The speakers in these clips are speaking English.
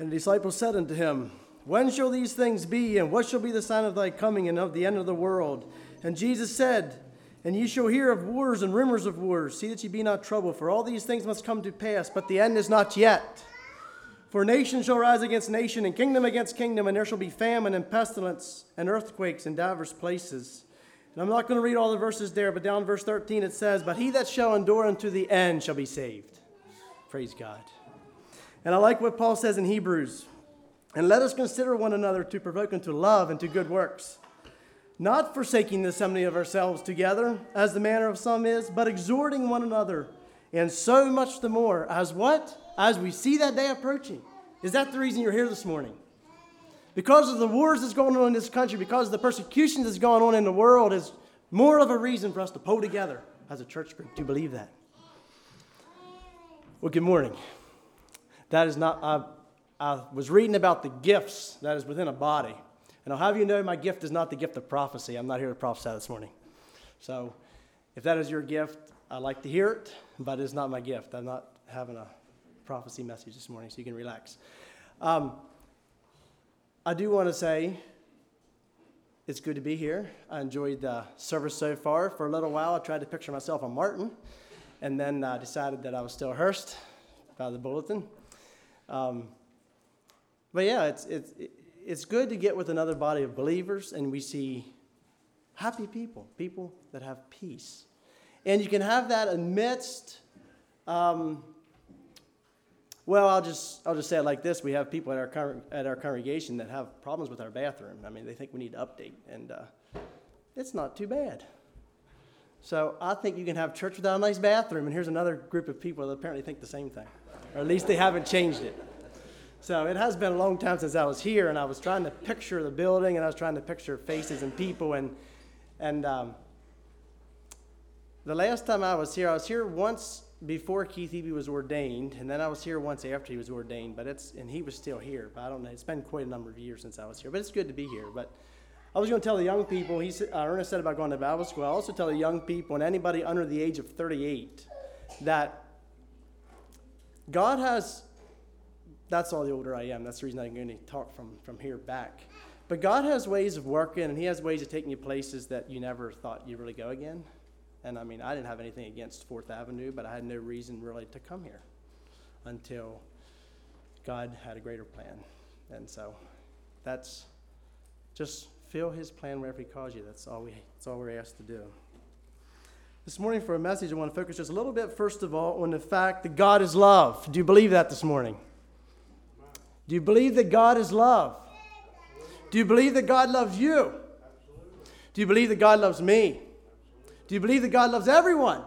And the disciples said unto him, When shall these things be, and what shall be the sign of thy coming and of the end of the world? And Jesus said, And ye shall hear of wars and rumors of wars. See that ye be not troubled, for all these things must come to pass, but the end is not yet. For nation shall rise against nation, and kingdom against kingdom, and there shall be famine and pestilence and earthquakes in divers places. And I'm not going to read all the verses there, but down in verse 13 it says, But he that shall endure unto the end shall be saved. Praise God. And I like what Paul says in Hebrews. And let us consider one another to provoke unto love and to good works, not forsaking the assembly of ourselves together, as the manner of some is, but exhorting one another, and so much the more, as what? As we see that day approaching. Is that the reason you're here this morning? Because of the wars that's going on in this country, because of the persecution that's going on in the world, is more of a reason for us to pull together as a church group. Do you believe that? Well, good morning. That is not... I was reading about the gifts that is within a body. And I'll have you know my gift is not the gift of prophecy. I'm not here to prophesy this morning. So if that is your gift, I'd like to hear it, but it's not my gift. I'm not having a prophecy message this morning, so you can relax. I do want to say it's good to be here. I enjoyed the service so far. For a little while, I tried to picture myself on Martin, and then I decided that I was still Hurst by the bulletin. But yeah, it's good to get with another body of believers, and we see happy people, people that have peace. And you can have that amidst, I'll just say it like this. We have people at our congregation that have problems with our bathroom. I mean, they think we need to update, and it's not too bad. So I think you can have church without a nice bathroom, and here's another group of people that apparently think the same thing, or at least they haven't changed it. So it has been a long time since I was here, and I was trying to picture the building, and I was trying to picture faces and people, and the last time I was here once before Keith Eby was ordained, and then I was here once after he was ordained, and he was still here. But I don't know, it's been quite a number of years since I was here, but it's good to be here. But I was going to tell the young people, Ernest said about going to Bible school. I also tell the young people and anybody under the age of 38 that God has... That's all the older I am. That's the reason I'm going to talk from here back. But God has ways of working, and he has ways of taking you places that you never thought you'd really go again. And I mean, I didn't have anything against 4th Avenue, but I had no reason really to come here until God had a greater plan. And so that's just fill his plan wherever he calls you. That's all we're asked to do. This morning for a message, I want to focus just a little bit, first of all, on the fact that God is love. Do you believe that this morning? Do you believe that God is love? Do you believe that God loves you? Do you believe that God loves me? Do you believe that God loves everyone?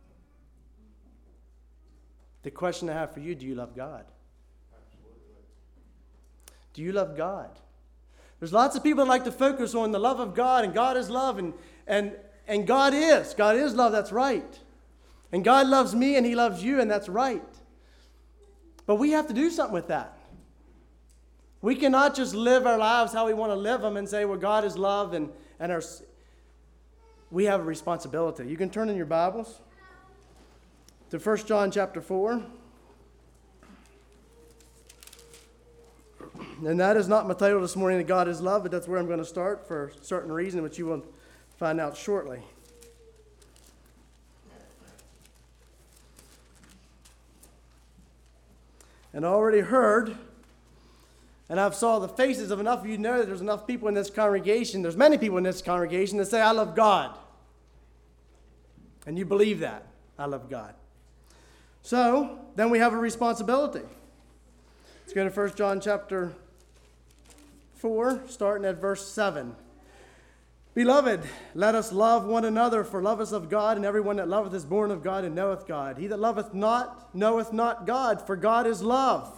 The question I have for you, do you love God? Do you love God? There's lots of people that like to focus on the love of God, and God is love, and God is love, that's right. And God loves me, and he loves you, and that's right. But we have to do something with that. We cannot just live our lives how we want to live them and say, well, God is love, and we have a responsibility. You can turn in your Bibles to 1 John chapter 4. And that is not my title this morning, that God is love, but that's where I'm going to start for a certain reason, which you will find out shortly. And I already heard... And I've saw the faces of enough of you know that there's enough people in this congregation, there's many people in this congregation that say, I love God. And you believe that. I love God. So, then we have a responsibility. Let's go to 1 John chapter 4, starting at verse 7. Beloved, let us love one another, for love is of God, and everyone that loveth is born of God and knoweth God. He that loveth not knoweth not God, for God is love.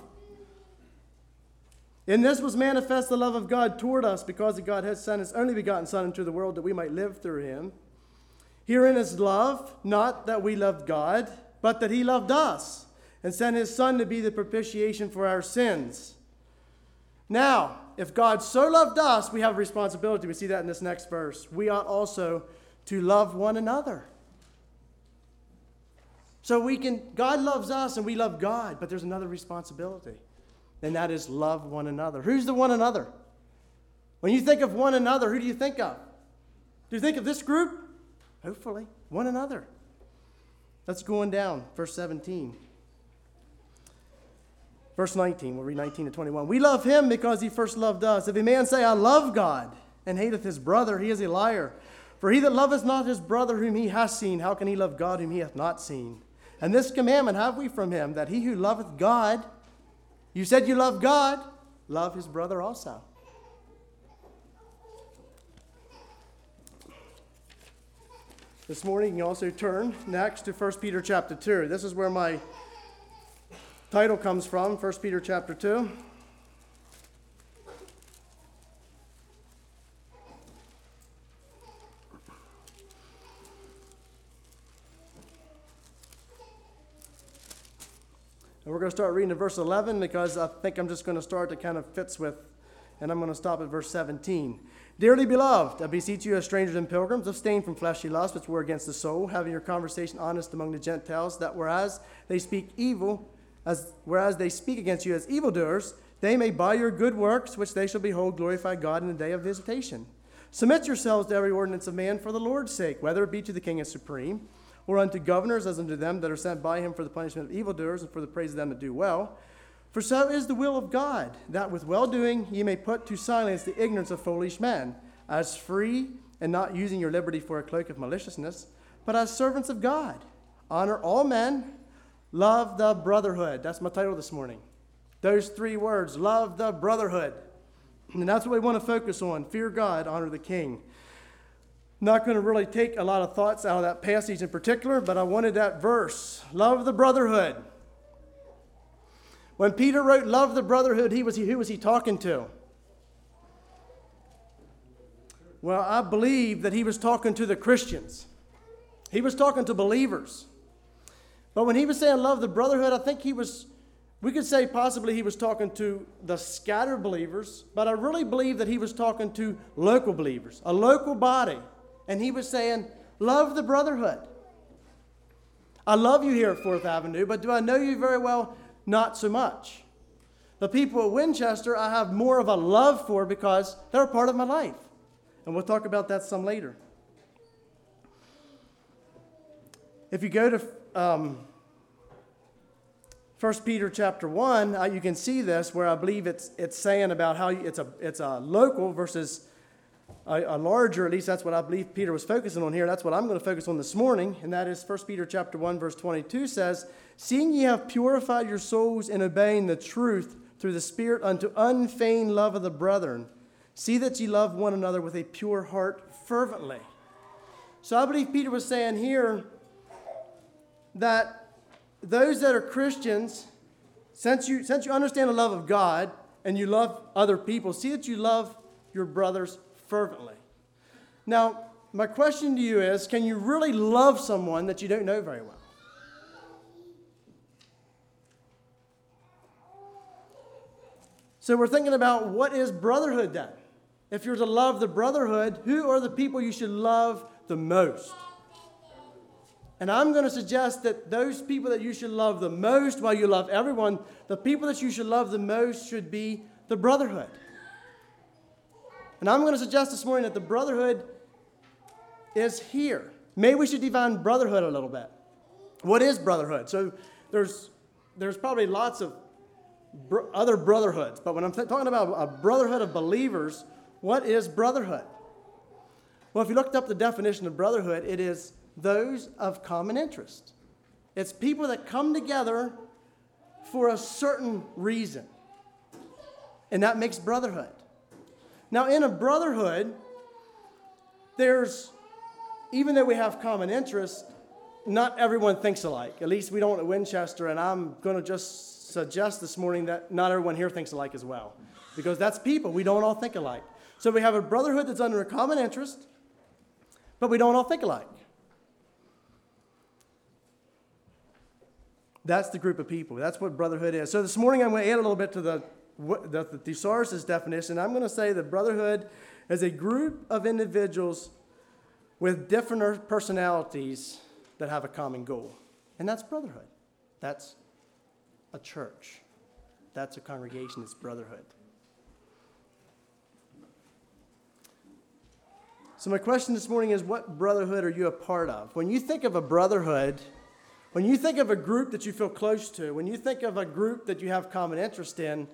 In this was manifest the love of God toward us, because that God has sent his only begotten Son into the world that we might live through him. Herein is love, not that we loved God, but that he loved us, and sent his Son to be the propitiation for our sins. Now, if God so loved us, we have a responsibility. We see that in this next verse. We ought also to love one another. So God loves us and we love God, but there's another responsibility. and that is love one another. Who's the one another? When you think of one another, who do you think of? Do you think of this group? Hopefully, one another. Let's go on down, verse 17. Verse 19, we'll read 19 to 21. We love him because he first loved us. If a man say, I love God, and hateth his brother, he is a liar. For he that loveth not his brother whom he hath seen, how can he love God whom he hath not seen? And this commandment have we from him, that he who loveth God, you said you love God, love his brother also. This morning you can also turn next to 1 Peter chapter 2. This is where my title comes from, 1 Peter chapter 2. And we're going to start reading at verse 11 because I think I'm just going to start that kind of fits with, and I'm going to stop at verse 17. Dearly beloved, I beseech you as strangers and pilgrims, abstain from fleshly lusts which war against the soul, having your conversation honest among the Gentiles, that whereas they speak against you as evildoers, they may by your good works, which they shall behold, glorify God in the day of visitation. Submit yourselves to every ordinance of man for the Lord's sake, whether it be to the king as supreme, or unto governors as unto them that are sent by him for the punishment of evildoers and for the praise of them that do well. For so is the will of God, that with well-doing ye may put to silence the ignorance of foolish men, as free and not using your liberty for a cloak of maliciousness, but as servants of God. Honor all men, love the brotherhood. That's my title this morning. Those three words, love the brotherhood. And that's what we want to focus on. Fear God, honor the king. Not going to really take a lot of thoughts out of that passage in particular, but I wanted that verse. Love the brotherhood. When Peter wrote love the brotherhood, who was he talking to? Well, I believe that he was talking to the Christians. He was talking to believers. But when he was saying love the brotherhood, I think we could say possibly he was talking to the scattered believers, but I really believe that he was talking to local believers, a local body. And he was saying, love the brotherhood. I love you here at 4th Avenue, but do I know you very well? Not so much. The people at Winchester I have more of a love for because they're a part of my life. And we'll talk about that some later. If you go to 1 Peter chapter 1, you can see this where I believe it's saying about how it's a local versus a larger, at least that's what I believe Peter was focusing on here. That's what I'm going to focus on this morning, and that is 1 Peter chapter 1, verse 22 says, seeing ye have purified your souls in obeying the truth through the Spirit unto unfeigned love of the brethren, see that ye love one another with a pure heart fervently. So I believe Peter was saying here that those that are Christians, since you understand the love of God and you love other people, see that you love your brothers fervently. Now, my question to you is, can you really love someone that you don't know very well? So we're thinking about what is brotherhood then? If you're to love the brotherhood, who are the people you should love the most? And I'm going to suggest that those people that you should love the most, while you love everyone, the people that you should love the most should be the brotherhood. And I'm going to suggest this morning that the brotherhood is here. Maybe we should define brotherhood a little bit. What is brotherhood? So there's probably lots of other brotherhoods, but when I'm talking about a brotherhood of believers, what is brotherhood? Well, if you looked up the definition of brotherhood, it is those of common interest. It's people that come together for a certain reason, and that makes brotherhood. Now, in a brotherhood, even though we have common interests, not everyone thinks alike. At least we don't at Winchester, and I'm going to just suggest this morning that not everyone here thinks alike as well, because that's people. We don't all think alike. So we have a brotherhood that's under a common interest, but we don't all think alike. That's the group of people. That's what brotherhood is. So this morning I'm going to add a little bit to the thesaurus' definition. I'm going to say that brotherhood is a group of individuals with different personalities that have a common goal. And that's brotherhood. That's a church. That's a congregation. It's brotherhood. So my question this morning is, what brotherhood are you a part of? When you think of a brotherhood, when you think of a group that you feel close to, when you think of a group that you have common interest in,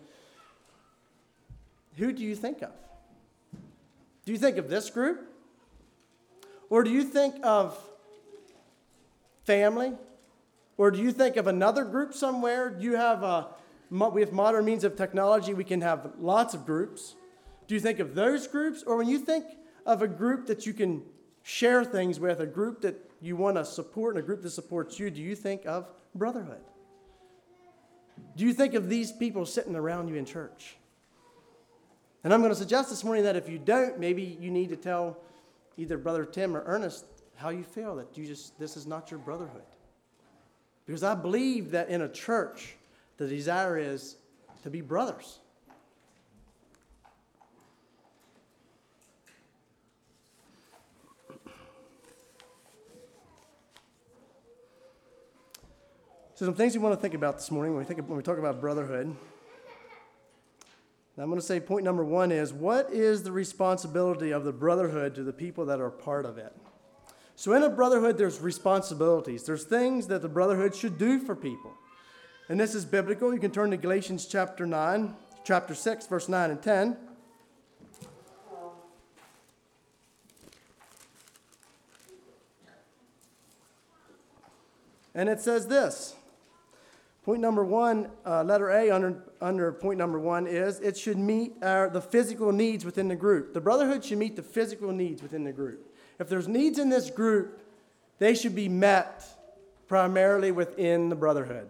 who do you think of? Do you think of this group? Or do you think of family? Or do you think of another group somewhere? We have modern means of technology. We can have lots of groups. Do you think of those groups? Or when you think of a group that you can share things with, a group that you want to support and a group that supports you, do you think of brotherhood? Do you think of these people sitting around you in church? And I'm going to suggest this morning that if you don't, maybe you need to tell either Brother Tim or Ernest how you feel, that this is not your brotherhood. Because I believe that in a church, the desire is to be brothers. So some things we want to think about this morning when we talk about brotherhood. And I'm going to say point number one is, what is the responsibility of the brotherhood to the people that are part of it? So in a brotherhood, there's responsibilities. There's things that the brotherhood should do for people. And this is biblical. You can turn to Galatians chapter 6, verse 9 and 10. And it says this. Point number one, letter A under point number one is, it should meet the physical needs within the group. The brotherhood should meet the physical needs within the group. If there's needs in this group, they should be met primarily within the brotherhood.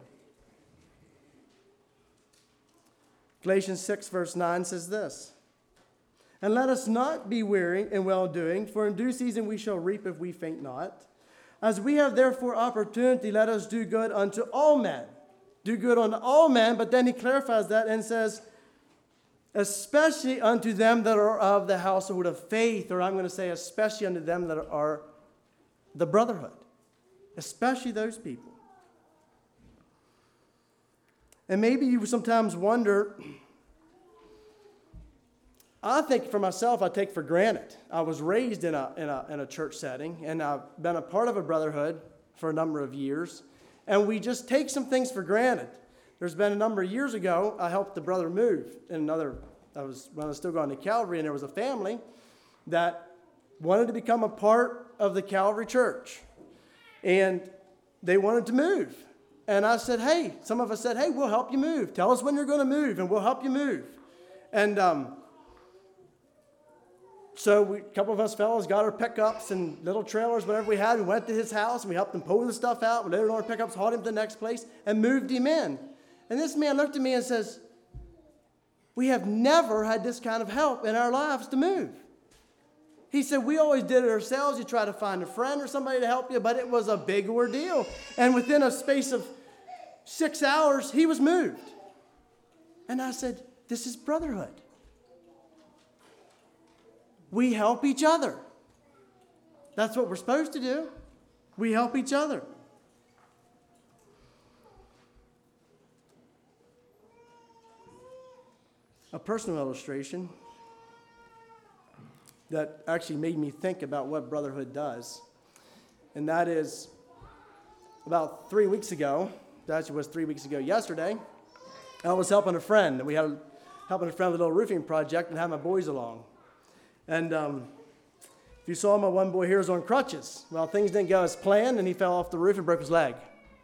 Galatians 6, verse 9 says this, and let us not be weary in well-doing, for in due season we shall reap if we faint not. As we have therefore opportunity, let us do good unto all men. Do good unto all men, but then he clarifies that and says, especially unto them that are of the household of faith, or I'm going to say especially unto them that are the brotherhood. Especially those people. And maybe you sometimes wonder, I think for myself, I take for granted. I was raised in a church setting, and I've been a part of a brotherhood for a number of years, and we just take some things for granted. There's been a number of years ago, I helped the brother move when I was still going to Calvary, and there was a family that wanted to become a part of the Calvary Church, and they wanted to move. And I said, hey, some of us said, hey, we'll help you move. Tell us when you're going to move, and we'll help you move. And so a couple of us fellows got our pickups and little trailers, whatever we had. We went to his house, and we helped him pull the stuff out. We loaded on our pickups, hauled him to the next place, and moved him in. And this man looked at me and says, we have never had this kind of help in our lives to move. He said, we always did it ourselves. You try to find a friend or somebody to help you, but it was a big ordeal. And within a space of 6 hours, he was moved. And I said, this is brotherhood. We help each other. That's what we're supposed to do. We help each other. A personal illustration that actually made me think about what brotherhood does. And that is, about 3 weeks ago, that actually was 3 weeks ago yesterday, I was helping a friend. We had helping a friend with a little roofing project and had my boys along. And if you saw my one boy here is on crutches. Well, things didn't go as planned, and he fell off the roof and broke his leg.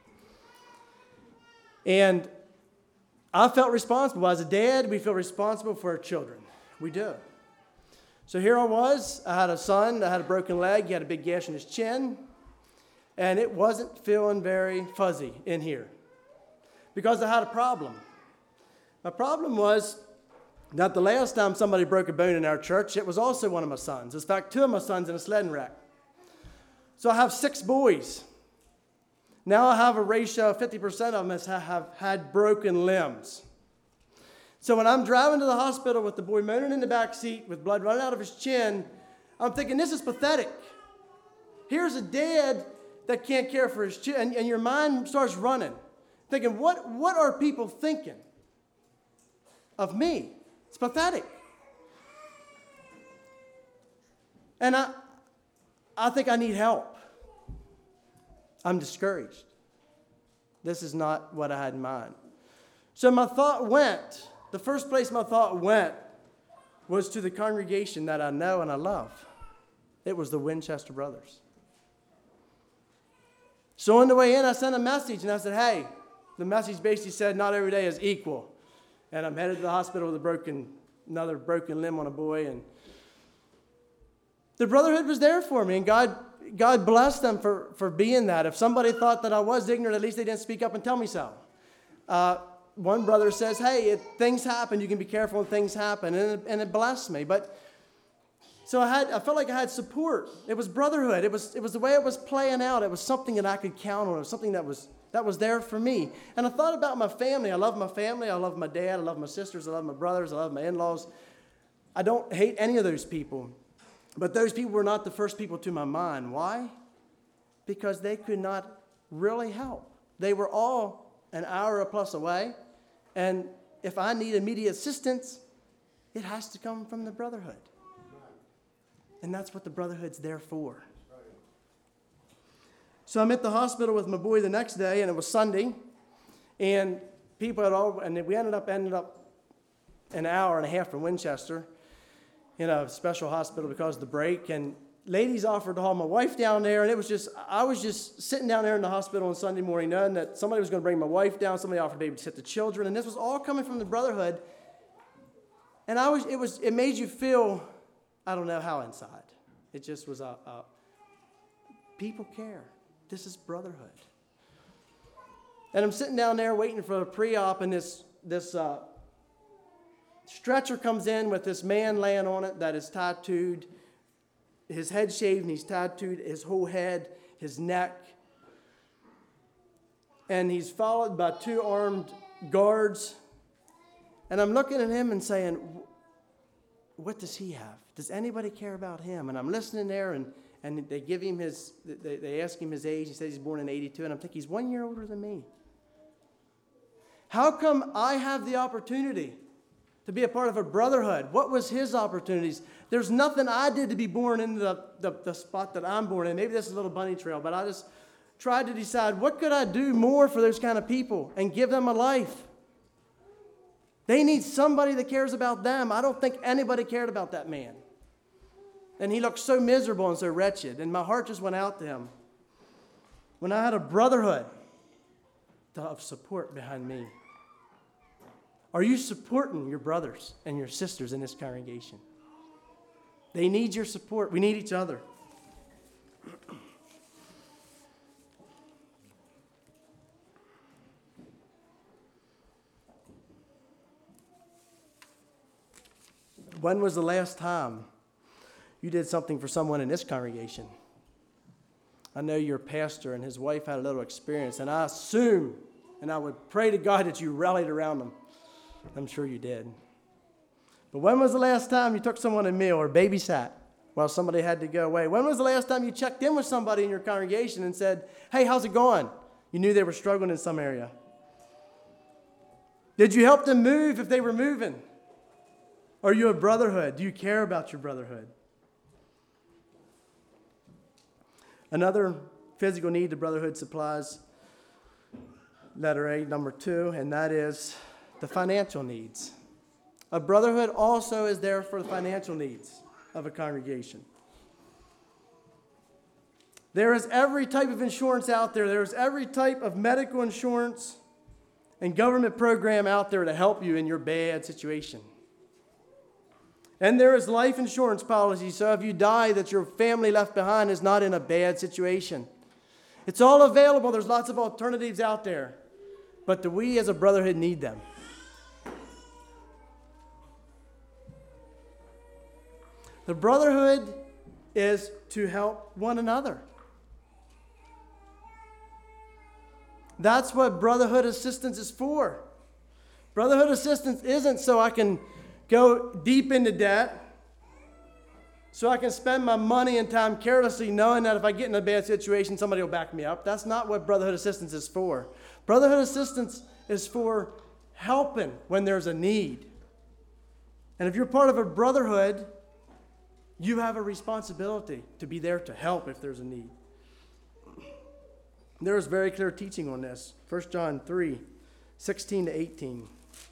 And I felt responsible. As a dad, we feel responsible for our children. We do. So here I was. I had a son that had a broken leg. He had a big gash in his chin. And it wasn't feeling very fuzzy in here because I had a problem. My problem was that the last time somebody broke a bone in our church, it was also one of my sons. In fact, 2 of my sons in a sledding wreck. So I have 6 boys. Now I have a ratio of 50% of them have had broken limbs. So when I'm driving to the hospital with the boy moaning in the back seat with blood running out of his chin, I'm thinking, this is pathetic. Here's a dad that can't care for his chin, and your mind starts running, thinking, what are people thinking? of me. It's pathetic. And I think I need help. I'm discouraged. This is not what I had in mind. So the first place my thought went was to the congregation that I know and I love. It was the Winchester Brothers. So on the way in, I sent a message and I said, hey, the message basically said, not every day is equal. And I'm headed to the hospital with another broken limb on a boy. And the brotherhood was there for me, and God blessed them for being that. If somebody thought that I was ignorant, at least they didn't speak up and tell me so. One brother says, hey, things happen. You can be careful when things happen. And it blessed me. So I felt like I had support. It was brotherhood. It was the way it was playing out. It was something that I could count on. It was something that was there for me. And I thought about my family. I love my family. I love my dad. I love my sisters. I love my brothers. I love my in-laws. I don't hate any of those people. But those people were not the first people to my mind. Why? Because they could not really help. They were all an hour or plus away. And if I need immediate assistance, it has to come from the brotherhood. And that's what the brotherhood's there for. So I'm at the hospital with my boy the next day, and it was Sunday. And we ended up an hour and a half from Winchester in a special hospital because of the break. And ladies offered to haul my wife down there, and I was just sitting down there in the hospital on Sunday morning knowing that somebody was going to bring my wife down, somebody offered to babysit the children, and this was all coming from the brotherhood. And it made you feel, I don't know how inside. It just was people care. This is brotherhood. And I'm sitting down there waiting for a pre-op, and this stretcher comes in with this man laying on it that is tattooed, his head shaved, and he's tattooed his whole head, his neck. And he's followed by 2 armed guards. And I'm looking at him and saying, what does he have? Does anybody care about him? And I'm listening there, and they give him they ask him his age. He says he's born in 82, and I'm thinking he's 1 year older than me. How come I have the opportunity to be a part of a brotherhood? What was his opportunities? There's nothing I did to be born into the spot that I'm born in. Maybe this is a little bunny trail, but I just tried to decide what could I do more for those kind of people and give them a life. They need somebody that cares about them. I don't think anybody cared about that man. And he looked so miserable and so wretched, and my heart just went out to him. When I had a brotherhood of support behind me. Are you supporting your brothers and your sisters in this congregation? They need your support. We need each other. When was the last time you did something for someone in this congregation? I know your pastor and his wife had a little experience, and I assume, and I would pray to God that you rallied around them. I'm sure you did. But when was the last time you took someone a meal or babysat while somebody had to go away? When was the last time you checked in with somebody in your congregation and said, hey, how's it going? You knew they were struggling in some area. Did you help them move if they were moving? Are you a brotherhood? Do you care about your brotherhood? Another physical need the brotherhood supplies, letter A, number 2, and that is the financial needs. A brotherhood also is there for the financial needs of a congregation. There is every type of insurance out there. There is every type of medical insurance and government program out there to help you in your bad situation. And there is life insurance policy, so if you die, that your family left behind is not in a bad situation. It's all available. There's lots of alternatives out there. But we as a brotherhood need them. The brotherhood is to help one another. That's what brotherhood assistance is for. Brotherhood assistance isn't so I can go deep into debt, so I can spend my money and time carelessly knowing that if I get in a bad situation, somebody will back me up. That's not what brotherhood assistance is for. Brotherhood assistance is for helping when there's a need. And if you're part of a brotherhood, you have a responsibility to be there to help if there's a need. There is very clear teaching on this. 1 John 3, 16 to 18.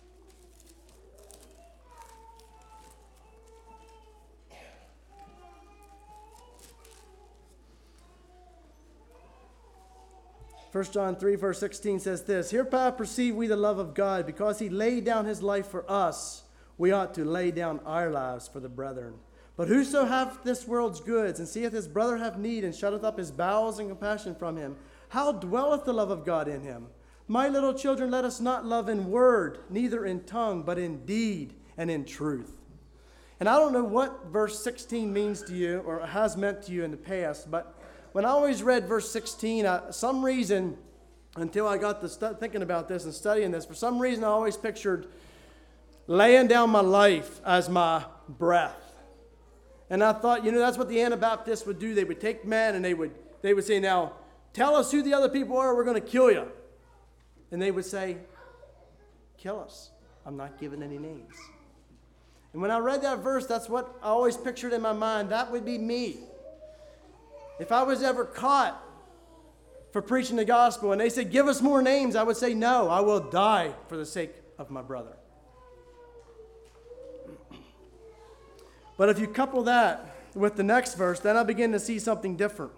First John 3, verse 16 says this, "Hereby perceive we the love of God, because he laid down his life for us. We ought to lay down our lives for the brethren. But whoso hath this world's goods, and seeth his brother have need, and shutteth up his bowels in compassion from him, how dwelleth the love of God in him? My little children, let us not love in word, neither in tongue, but in deed and in truth." And I don't know what verse 16 means to you, or has meant to you in the past, but when I always read verse 16, some reason, until I got to thinking about this and studying this, for some reason I always pictured laying down my life as my breath. And I thought, that's what the Anabaptists would do. They would take men and they would say, "Now, tell us who the other people are, we're going to kill you." And they would say, "Kill us. I'm not giving any names." And when I read that verse, that's what I always pictured in my mind. That would be me. If I was ever caught for preaching the gospel and they said, "Give us more names," I would say, "No, I will die for the sake of my brother." But if you couple that with the next verse, then I begin to see something different.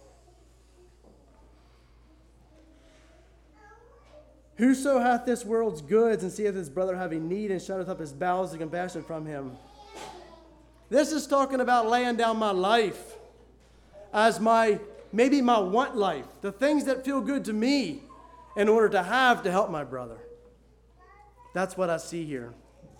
"Whoso hath this world's goods, and seeth his brother having need, and shutteth up his bowels in compassion from him." This is talking about laying down my life as maybe my want life, the things that feel good to me, in order to help my brother. That's what I see here.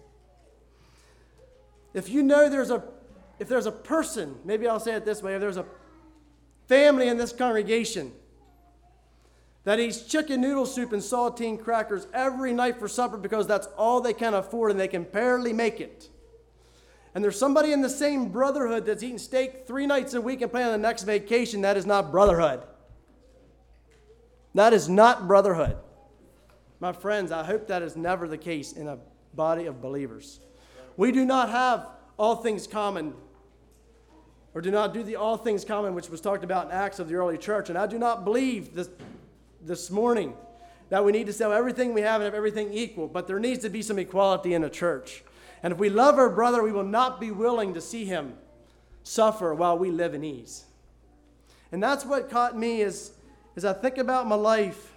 If there's a person, maybe I'll say it this way, if there's a family in this congregation that eats chicken noodle soup and saltine crackers every night for supper because that's all they can afford and they can barely make it, and there's somebody in the same brotherhood that's eating steak 3 nights a week and planning the next vacation, that is not brotherhood. That is not brotherhood. My friends, I hope that is never the case in a body of believers. We do not have all things common, or do not do the all things common, which was talked about in Acts of the early church. And I do not believe this morning that we need to sell everything we have and have everything equal, but there needs to be some equality in the church. And if we love our brother, we will not be willing to see him suffer while we live in ease. And that's what caught me as I think about my life.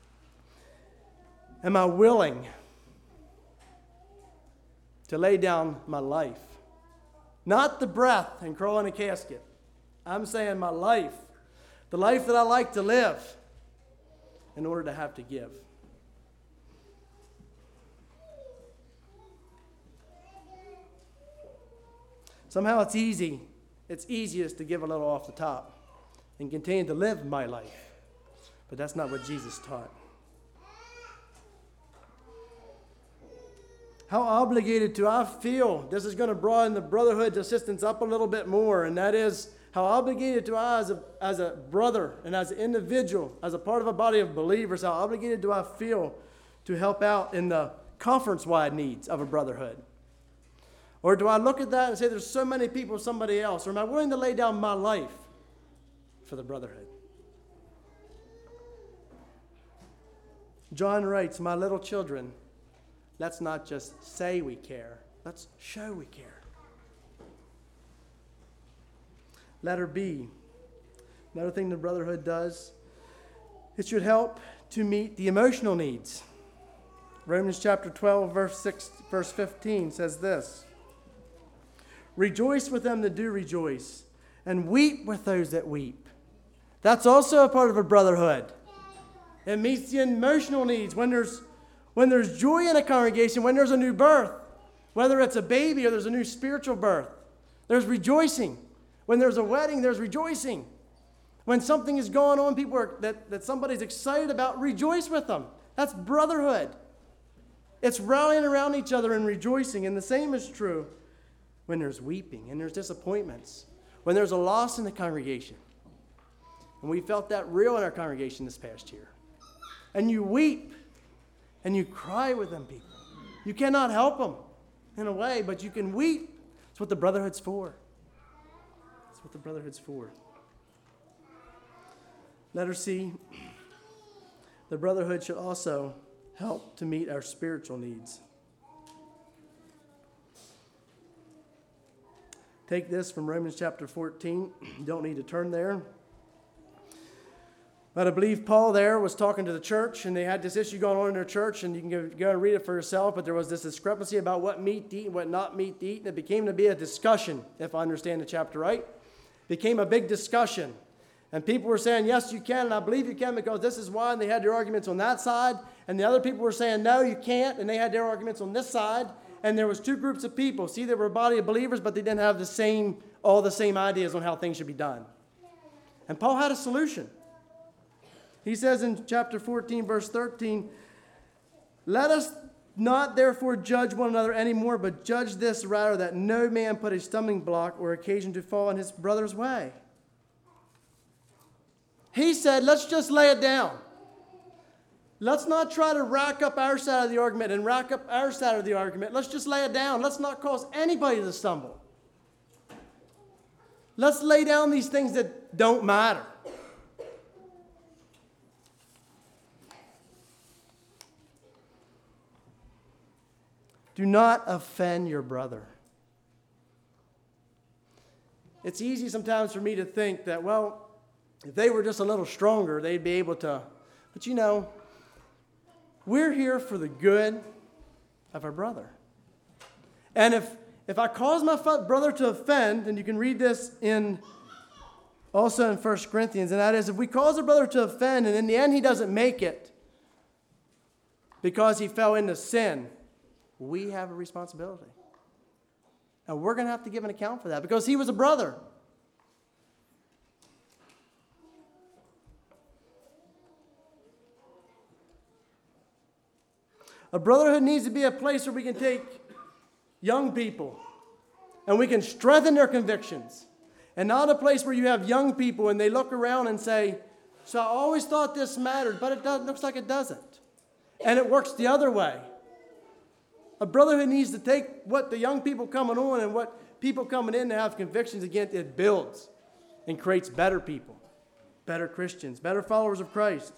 Am I willing to lay down my life? Not the breath and crawl in a casket. I'm saying my life, the life that I like to live, in order to have to give. Somehow it's easiest to give a little off the top and continue to live my life. But that's not what Jesus taught. How obligated do I feel? This is going to broaden the brotherhood assistance up a little bit more, and that is, how obligated do I as a brother and as an individual, as a part of a body of believers, how obligated do I feel to help out in the conference-wide needs of a brotherhood? Or do I look at that and say there's so many people, somebody else? Or am I willing to lay down my life for the brotherhood? John writes, "My little children, let's not just say we care, let's show we care." Letter B, another thing the brotherhood does, it should help to meet the emotional needs. Romans chapter 12, verse 15 says this, "Rejoice with them that do rejoice, and weep with those that weep." That's also a part of a brotherhood. It meets the emotional needs. When there's joy in a congregation, when there's a new birth, whether it's a baby or there's a new spiritual birth, there's rejoicing. When there's a wedding, there's rejoicing. When something is going on, people that somebody's excited about, rejoice with them. That's brotherhood. It's rallying around each other and rejoicing. And the same is true when there's weeping and there's disappointments, when there's a loss in the congregation. And we felt that real in our congregation this past year. And you weep and you cry with them people. You cannot help them. in a way, but you can weep. That's what the brotherhood's for. That's what the brotherhood's for. Letter C, the brotherhood should also help to meet our spiritual needs. Take this from Romans chapter 14. You don't need to turn there. But I believe Paul there was talking to the church, and they had this issue going on in their church, and you can go and read it for yourself, but there was this discrepancy about what meat to eat and what not meat to eat, and it became to be a discussion, if I understand the chapter right. It became a big discussion. And people were saying, yes, you can, and I believe you can because this is why, and they had their arguments on that side, and the other people were saying, no, you can't, and they had their arguments on this side, and there was two groups of people. See, they were a body of believers, but they didn't have all the same ideas on how things should be done. And Paul had a solution. He says in chapter 14, verse 13, let us not therefore judge one another anymore, but judge this rather, that no man put a stumbling block or occasion to fall in his brother's way. He said, let's just lay it down. Let's not try to rack up our side of the argument and rack up our side of the argument. Let's just lay it down. Let's not cause anybody to stumble. Let's lay down these things that don't matter. Do not offend your brother. It's easy sometimes for me to think that, well, if they were just a little stronger, they'd be able to. But you know, we're here for the good of our brother. And if I cause my brother to offend, and you can read this also in 1 Corinthians, and that is, if we cause a brother to offend, and in the end he doesn't make it because he fell into sin, we have a responsibility. And we're going to have to give an account for that because he was a brother. A brotherhood needs to be a place where we can take young people and we can strengthen their convictions. And not a place where you have young people and they look around and say, so I always thought this mattered, but it looks like it doesn't. And it works the other way. A brotherhood needs to take what the young people coming on and what people coming in to have convictions against. It builds and creates better people, better Christians, better followers of Christ.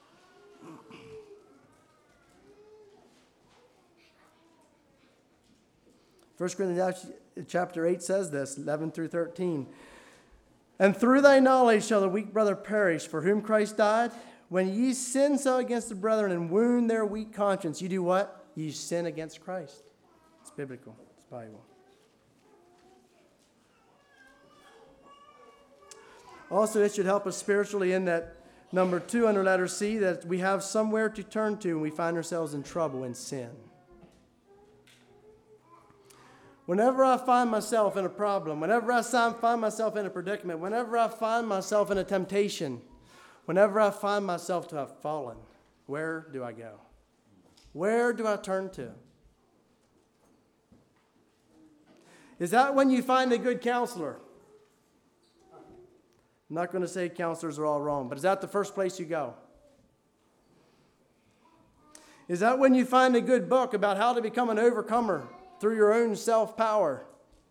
1 Corinthians chapter 8 says this, 11 through 13. And through thy knowledge shall the weak brother perish, for whom Christ died. When ye sin so against the brethren and wound their weak conscience, you do what? You sin against Christ. It's biblical. It's Bible. Also, it should help us spiritually in that number 2 under letter C, that we have somewhere to turn to when we find ourselves in trouble and sin. Whenever I find myself in a problem, whenever I find myself in a predicament, whenever I find myself in a temptation, whenever I find myself to have fallen, where do I go? Where do I turn to? Is that when you find a good counselor? I'm not going to say counselors are all wrong, but is that the first place you go? Is that when you find a good book about how to become an overcomer through your own self-power?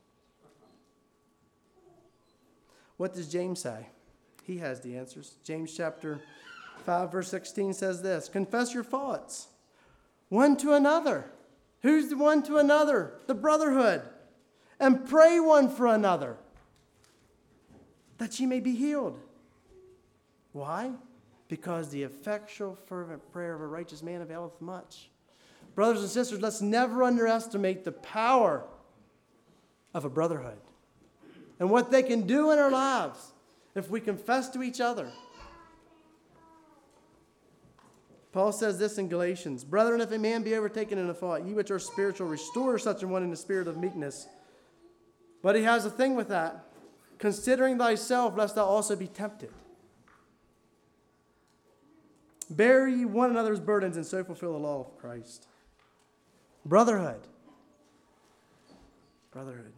What does James say? He has the answers. James chapter 5, verse 16 says this, confess your faults one to another. Who's the one to another? The brotherhood. And pray one for another, that ye may be healed. Why? Because the effectual, fervent prayer of a righteous man availeth much. Brothers and sisters, let's never underestimate the power of a brotherhood and what they can do in our lives if we confess to each other. Paul says this in Galatians, brethren, if a man be overtaken in a fault, ye which are spiritual, restore such a one in the spirit of meekness. But he has a thing with that, considering thyself, lest thou also be tempted. Bear ye one another's burdens, and so fulfill the law of Christ. Brotherhood. Brotherhood.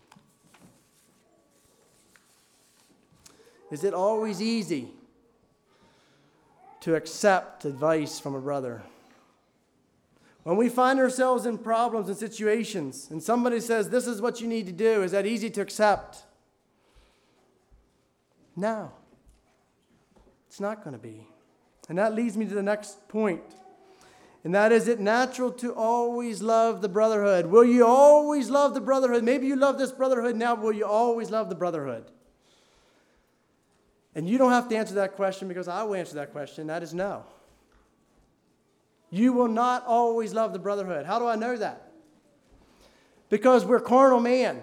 Is it always easy to accept advice from a brother? When we find ourselves in problems and situations, and somebody says, this is what you need to do, is that easy to accept? No. It's not going to be. And that leads me to the next point. And that is it natural to always love the brotherhood. Will you always love the brotherhood? Maybe you love this brotherhood now, but will you always love the brotherhood? And you don't have to answer that question because I will answer that question. That is no. You will not always love the brotherhood. How do I know that? Because we're carnal man.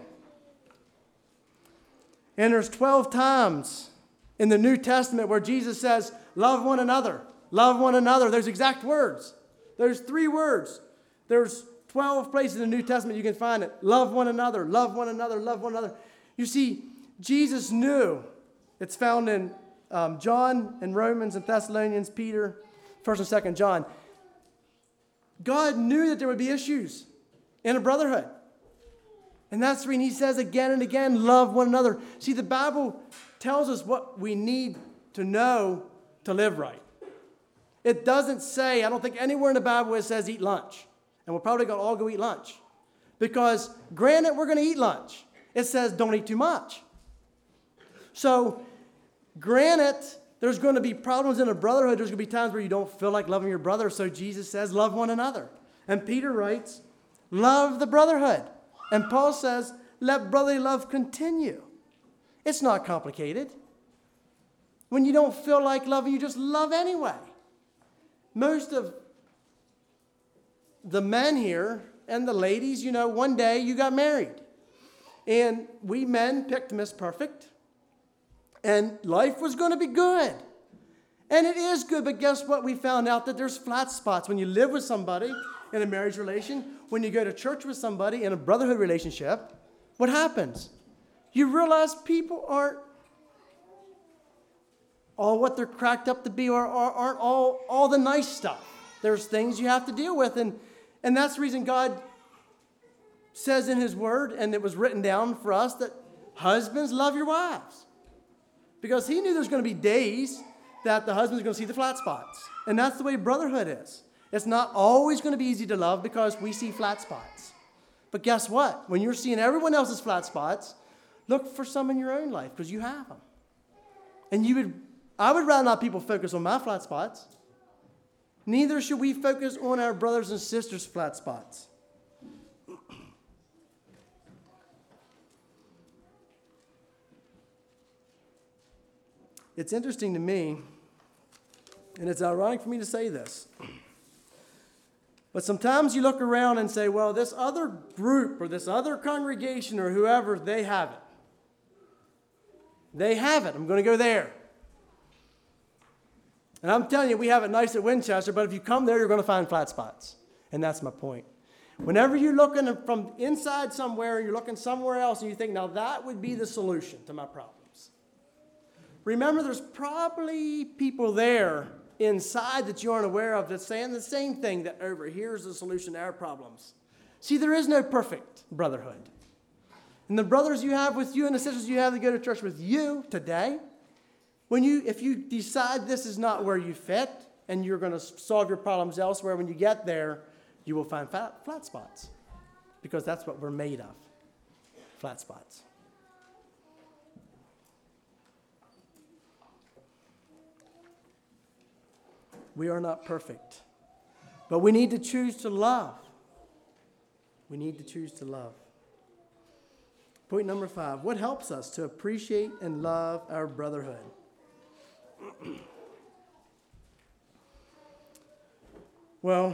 And there's 12 times in the New Testament where Jesus says, love one another. Love one another. There's exact words. There's 3 words. There's 12 places in the New Testament you can find it. Love one another. Love one another. Love one another. You see, Jesus knew. It's found in John and Romans and Thessalonians, Peter, 1st and 2nd John. God knew that there would be issues in a brotherhood. And that's when he says again and again, love one another. See, the Bible tells us what we need to know to live right. It doesn't say, I don't think anywhere in the Bible it says eat lunch. And we're probably going to all go eat lunch. Because granted, we're going to eat lunch. It says don't eat too much. So, granted, there's going to be problems in a brotherhood. There's going to be times where you don't feel like loving your brother. So Jesus says, love one another. And Peter writes, love the brotherhood. And Paul says, let brotherly love continue. It's not complicated. When you don't feel like loving, you just love anyway. Most of the men here and the ladies, one day you got married. And we men picked Miss Perfect. And life was going to be good. And it is good, but guess what? We found out that there's flat spots. When you live with somebody in a marriage relation, when you go to church with somebody in a brotherhood relationship, what happens? You realize people aren't all what they're cracked up to be or aren't all the nice stuff. There's things you have to deal with. And that's the reason God says in his word, and it was written down for us, that husbands, love your wives. Because he knew there's going to be days that the husband's going to see the flat spots. And that's the way brotherhood is. It's not always going to be easy to love because we see flat spots. But guess what? When you're seeing everyone else's flat spots, look for some in your own life because you have them. And I would rather not people focus on my flat spots. Neither should we focus on our brothers and sisters' flat spots. It's interesting to me, and it's ironic for me to say this, but sometimes you look around and say, well, this other group or this other congregation or whoever, they have it. They have it. I'm going to go there. And I'm telling you, we have it nice at Winchester, but if you come there, you're going to find flat spots. And that's my point. Whenever you're looking from inside somewhere and you're looking somewhere else and you think, now that would be the solution to my problem. Remember, there's probably people there inside that you aren't aware of that's saying the same thing that over here's the solution to our problems. See, there is no perfect brotherhood. And the brothers you have with you and the sisters you have that go to church with you today, if you decide this is not where you fit and you're going to solve your problems elsewhere, when you get there, you will find flat spots. Because that's what we're made of, flat spots. We are not perfect. But we need to choose to love. We need to choose to love. Point number 5. What helps us to appreciate and love our brotherhood? Well,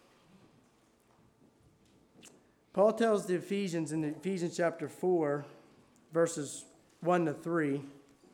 Paul tells the Ephesians in Ephesians chapter 4, verses 1 to 3,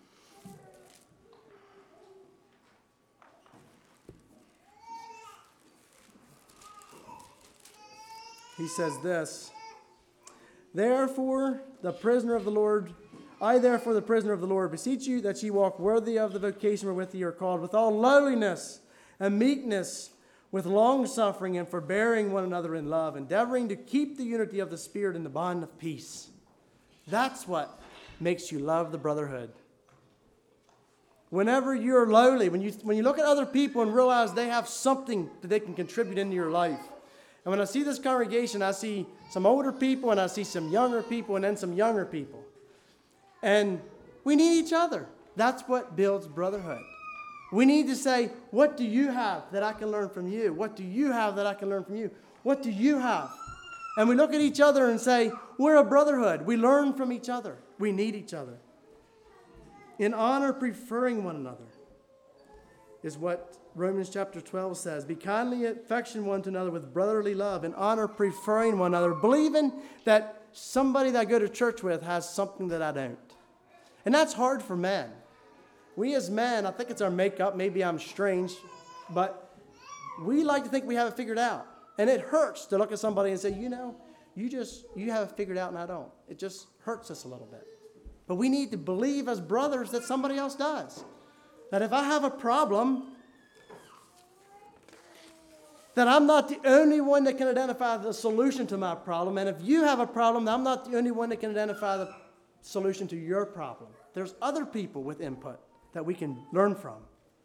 he says this, Therefore, the prisoner of the Lord, I therefore, the prisoner of the Lord, beseech you that ye walk worthy of the vocation wherewith ye are called, with all lowliness and meekness, with long-suffering and forbearing one another in love, endeavoring to keep the unity of the Spirit in the bond of peace. That's what makes you love the brotherhood. Whenever you're lowly, when you look at other people and realize they have something that they can contribute into your life, And when I see this congregation, I see some older people and I see some younger people and then some younger people. And we need each other. That's what builds brotherhood. We need to say, what do you have that I can learn from you? What do you have that I can learn from you? What do you have? And we look at each other and say, we're a brotherhood. We learn from each other. We need each other. In honor, preferring one another is what Romans chapter 12 says. Be kindly affection one to another with brotherly love. In honor, preferring one another. Believing that somebody that I go to church with has something that I don't. And that's hard for men. We as men, I think it's our makeup. Maybe I'm strange. But we like to think we have it figured out. And it hurts to look at somebody and say, you have it figured out and I don't. It just hurts us a little bit. But we need to believe as brothers that somebody else does. That if I have a problem, that I'm not the only one that can identify the solution to my problem. And if you have a problem, I'm not the only one that can identify the solution to your problem. There's other people with input that we can learn from.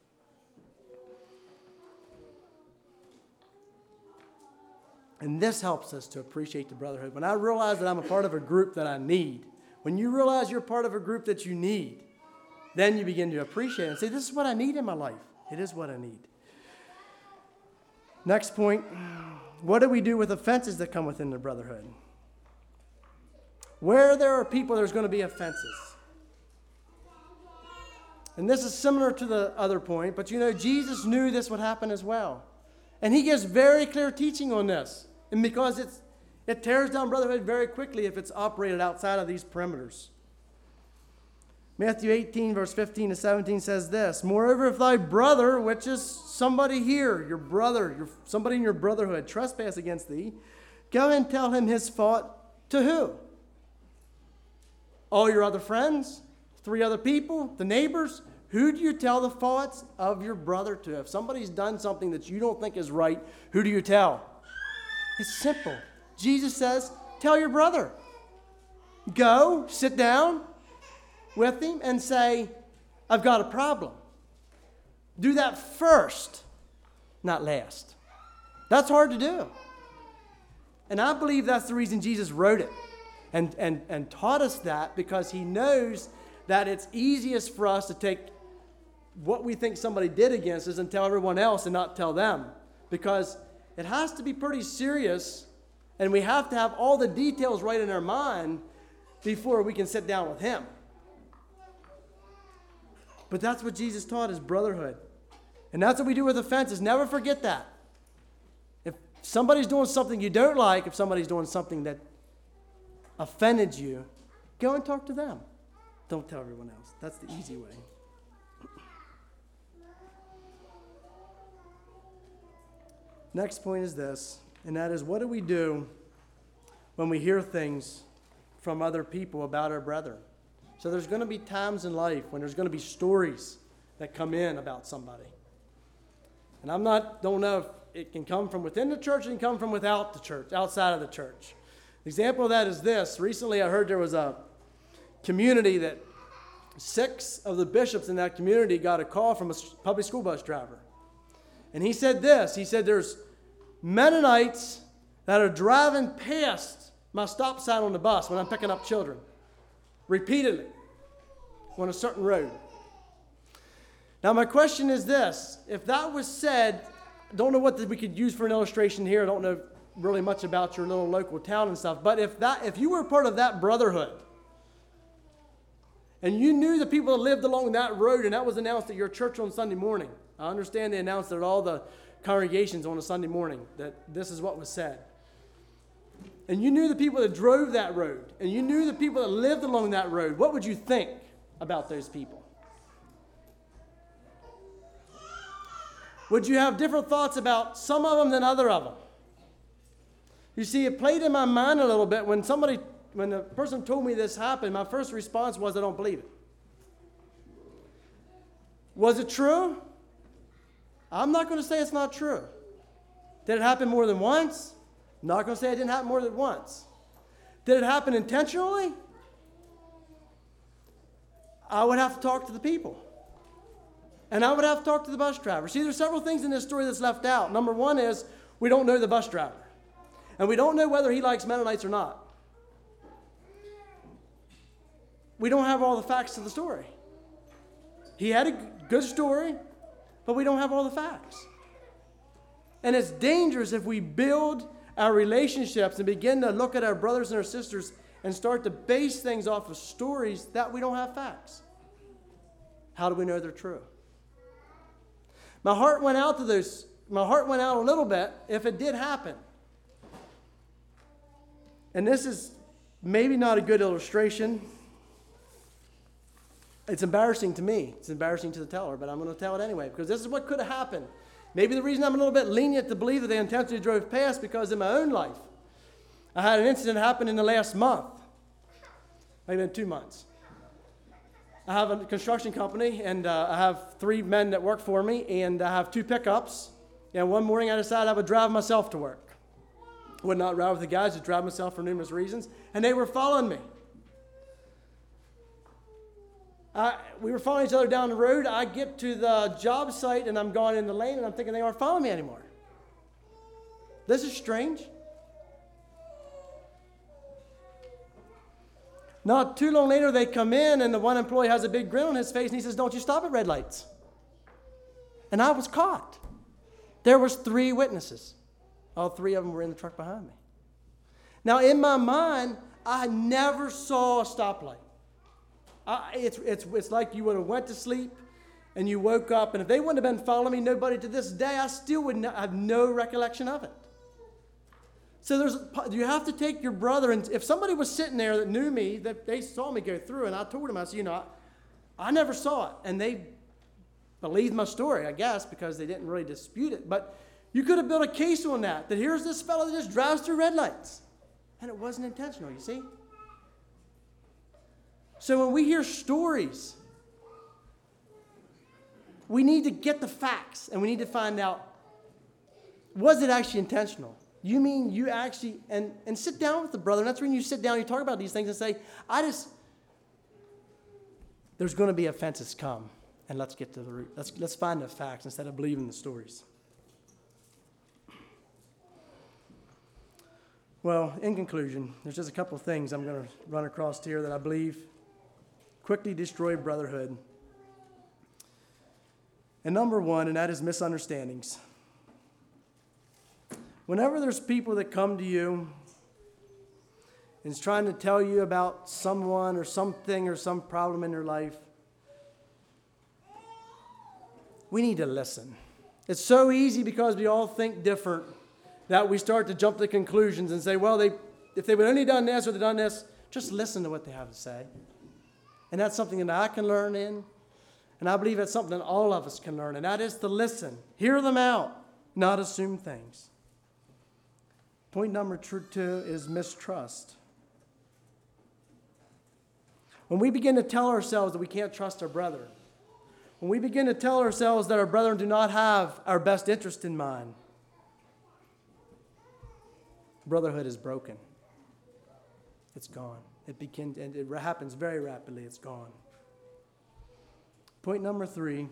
And this helps us to appreciate the brotherhood. When I realize that I'm a part of a group that I need, when you realize you're part of a group that you need, then you begin to appreciate it and say, this is what I need in my life. It is what I need. Next point, what do we do with offenses that come within the brotherhood? Where there are people, there's going to be offenses. And this is similar to the other point, but Jesus knew this would happen as well. And he gives very clear teaching on this. And because it tears down brotherhood very quickly if it's operated outside of these perimeters. Matthew 18, verse 15 to 17 says this, moreover, if thy brother, which is somebody here, your brother, somebody in your brotherhood, trespass against thee, go and tell him his fault to who? All your other friends? 3 other people? The neighbors? Who do you tell the faults of your brother to? If somebody's done something that you don't think is right, who do you tell? It's simple. Jesus says, tell your brother. Go, sit down with him and say, I've got a problem. Do that first, not last. That's hard to do. And I believe that's the reason Jesus wrote it and taught us that, because he knows that it's easiest for us to take what we think somebody did against us and tell everyone else and not tell them. Because it has to be pretty serious, and we have to have all the details right in our mind before we can sit down with him. But that's what Jesus taught, is brotherhood. And that's what we do with offenses. Never forget that. If somebody's doing something you don't like, if somebody's doing something that offended you, go and talk to them. Don't tell everyone else. That's the easy way. Next point is this, and that is, what do we do when we hear things from other people about our brethren? So there's going to be times in life when there's going to be stories that come in about somebody. And don't know if it can come from within the church, it can come from without the church, outside of the church. An example of that is this. Recently I heard there was a community that 6 of the bishops in that community got a call from a public school bus driver. And he said this. He said, there's Mennonites that are driving past my stop sign on the bus when I'm picking up children, repeatedly, on a certain road. Now, my question is this. If that was said, I don't know what we could use for an illustration here. I don't know really much about your little local town and stuff. But if you were part of that brotherhood, and you knew the people that lived along that road, and that was announced at your church on Sunday morning. I understand they announced it at all the congregations on a Sunday morning, that this is what was said. And you knew the people that drove that road, and you knew the people that lived along that road. What would you think about those people? Would you have different thoughts about some of them than other of them? You see, it played in my mind a little bit when the person told me this happened. My first response was, I don't believe it. Was it true? I'm not going to say it's not true. Did it happen more than once? I'm not going to say it didn't happen more than once. Did it happen intentionally? I would have to talk to the people. And I would have to talk to the bus driver. See, there's several things in this story that's left out. Number one is, we don't know the bus driver. And we don't know whether he likes Mennonites or not. We don't have all the facts to the story. He had a good story, but we don't have all the facts. And it's dangerous if we build our relationships and begin to look at our brothers and our sisters and start to base things off of stories that we don't have facts. How do we know they're true? My heart went out to those. My heart went out a little bit if it did happen. And this is maybe not a good illustration. It's embarrassing to me. It's embarrassing to the teller, but I'm going to tell it anyway because this is what could have happened. Maybe the reason I'm a little bit lenient to believe that they intentionally drove past because in my own life, I had an incident happen in the last month, maybe in 2 months. I have a construction company, and I have 3 men that work for me, and I have 2 pickups. And one morning I decided I would drive myself to work. I would not ride with the guys, just drive myself for numerous reasons. And they were following me. We were following each other down the road. I get to the job site, and I'm going in the lane, and I'm thinking they aren't following me anymore. This is strange. Not too long later, they come in, and the one employee has a big grin on his face, and he says, "Don't you stop at red lights." And I was caught. There was 3 witnesses. All 3 of them were in the truck behind me. Now, in my mind, I never saw a stoplight. It's like you would have went to sleep, and you woke up, and if they wouldn't have been following me, nobody to this day, I still would have no recollection of it. So you have to take your brother, and if somebody was sitting there that knew me, that they saw me go through, and I told them, I said, I never saw it. And they believed my story, I guess, because they didn't really dispute it. But you could have built a case on that here's this fellow that just drives through red lights. And it wasn't intentional, you see? So when we hear stories, we need to get the facts, and we need to find out, was it actually intentional? You mean you actually, and sit down with the brother, and that's when you sit down and you talk about these things and say, there's going to be offenses come, and let's get to the root. Let's find the facts instead of believing the stories. Well, in conclusion, there's just a couple of things I'm going to run across here that I believe quickly destroy brotherhood. And number 1, and that is misunderstandings. Whenever there's people that come to you and is trying to tell you about someone or something or some problem in their life, we need to listen. It's so easy because we all think different that we start to jump to conclusions and say, well, if they would only done this or they done this, just listen to what they have to say. And that's something that I can learn in, and I believe that's something that all of us can learn, and that is to listen. Hear them out, not assume things. Point number 2 is mistrust. When we begin to tell ourselves that we can't trust our brother, when we begin to tell ourselves that our brethren do not have our best interest in mind, brotherhood is broken. It's gone. And it happens very rapidly. It's gone. Point number 3.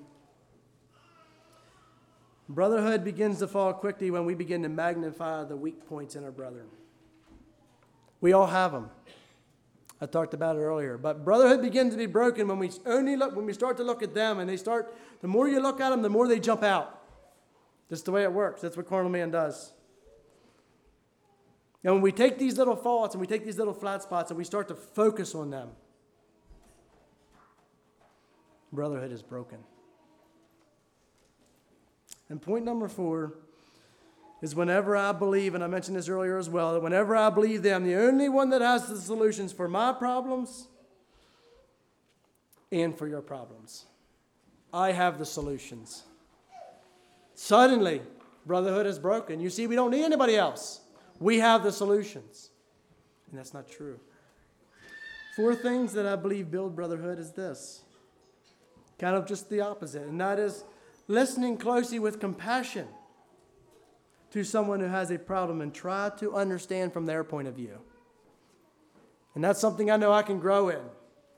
Brotherhood begins to fall quickly when we begin to magnify the weak points in our brethren. We all have them. I talked about it earlier. But brotherhood begins to be broken when we start to look at them, and the more you look at them, the more they jump out. That's the way it works. That's what carnal man does. And when we take these little faults and we take these little flat spots and we start to focus on them, brotherhood is broken. And point number 4 is whenever I believe, and I mentioned this earlier as well, that whenever I believe them, the only one that has the solutions for my problems and for your problems. I have the solutions. Suddenly, brotherhood is broken. You see, we don't need anybody else. We have the solutions. And that's not true. 4 things that I believe build brotherhood is this. Kind of just the opposite. And that is listening closely with compassion to someone who has a problem and try to understand from their point of view. And that's something I know I can grow in.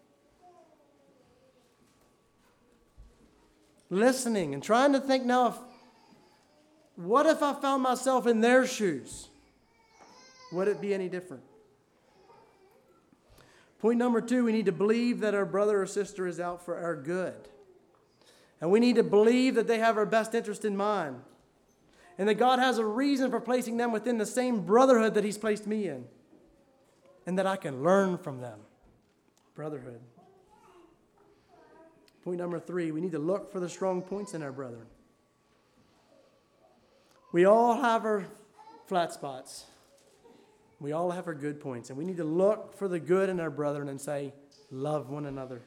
Listening and trying to think now, what if I found myself in their shoes? Would it be any different? Point number 2, we need to believe that our brother or sister is out for our good. And we need to believe that they have our best interest in mind. And that God has a reason for placing them within the same brotherhood that He's placed me in. And that I can learn from them. Brotherhood. Point number 3, we need to look for the strong points in our brethren. We all have our flat spots. We all have our good points. And we need to look for the good in our brethren and say, love one another.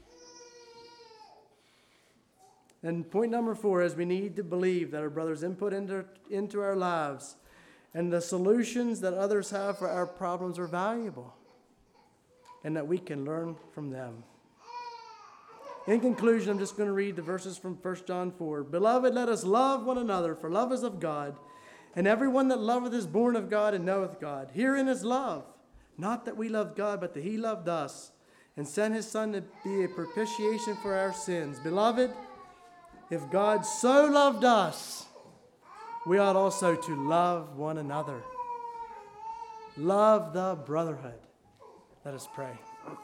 And point number 4 is we need to believe that our brother's input into our lives and the solutions that others have for our problems are valuable. And that we can learn from them. In conclusion, I'm just going to read the verses from 1 John 4. Beloved, let us love one another, for love is of God. And everyone that loveth is born of God and knoweth God. Herein is love. Not that we loved God, but that He loved us, and sent His Son to be a propitiation for our sins. Beloved, if God so loved us, we ought also to love one another. Love the brotherhood. Let us pray.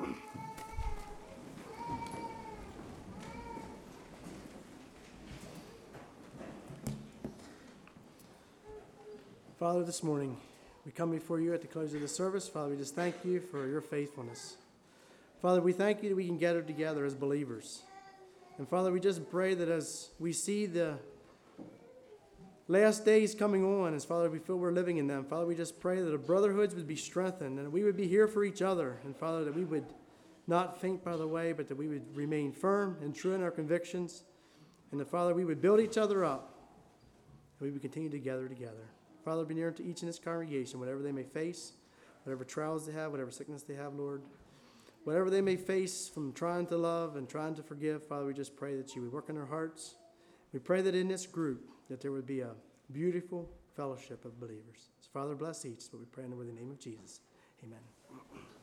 Father, this morning, we come before you at the close of the service. Father, we just thank you for your faithfulness. Father, we thank you that we can gather together as believers. And Father, we just pray that as we see the last days coming on, as Father, we feel we're living in them, Father, we just pray that the brotherhoods would be strengthened and that we would be here for each other. And Father, that we would not faint by the way, but that we would remain firm and true in our convictions. And that, Father, we would build each other up and we would continue to gather together. Father, be near to each in this congregation, whatever they may face, whatever trials they have, whatever sickness they have, Lord. Whatever they may face from trying to love and trying to forgive, Father, we just pray that you would work in their hearts. We pray that in this group that there would be a beautiful fellowship of believers. So, Father, bless each. But we pray in the worthy name of Jesus. Amen.